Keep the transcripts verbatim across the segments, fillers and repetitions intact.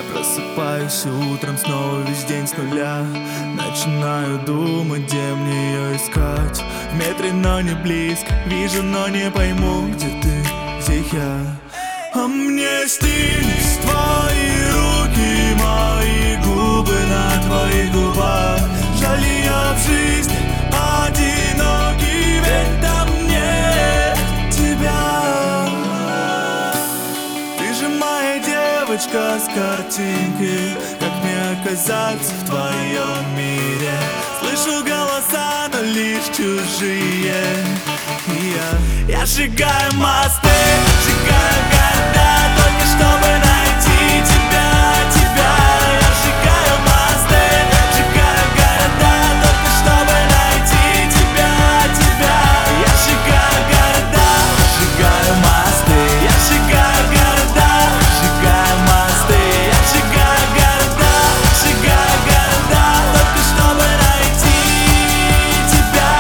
Просыпаюсь утром, снова весь день с нуля. Начинаю думать, где мне ее искать. В метре, но не близко, вижу, но не пойму, где ты, где я. А мне снились твои руки, мои губы на твоих губах. Жаль, я в жизни одинокий, ведь там нет тебя. Ты же моя девочка с картинки, как мне оказаться в твоем мире? Слышу голоса, но лишь чужие. И я, я сжигаю мосты, сжигаю города, только чтобы найти тебя, тебя. Я сжигаю мосты, сжигаю города, только чтобы найти тебя, тебя. Я сжигаю города, сжигаю мосты. Я сжигаю города, сжигаю мосты. Я сжигаю города, сжигаю города, только чтобы найти тебя.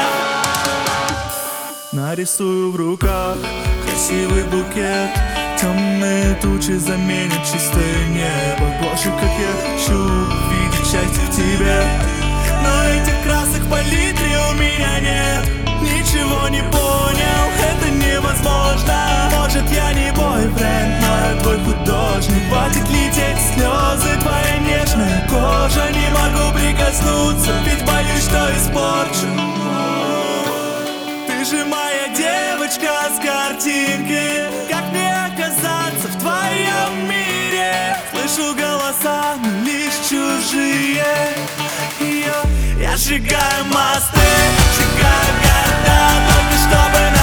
Нарисую в руках красивый букет, темные тучи заменят чистое небо. Боже, как я хочу видеть счастье в тебе, но этих красок в палитре у меня нет. Ничего не понял, это невозможно. Может, я не бойфренд, но я твой художник. Хватит лететь слезы, твоя нежная кожа. Не могу прикоснуться, ведь боюсь, что испорчу. Ты же моя девочка с картинки, как мне оказаться в твоем мире? Слышу голоса, но лишь чужие. И я, я сжигаю мосты, сжигаю города, только чтобы найти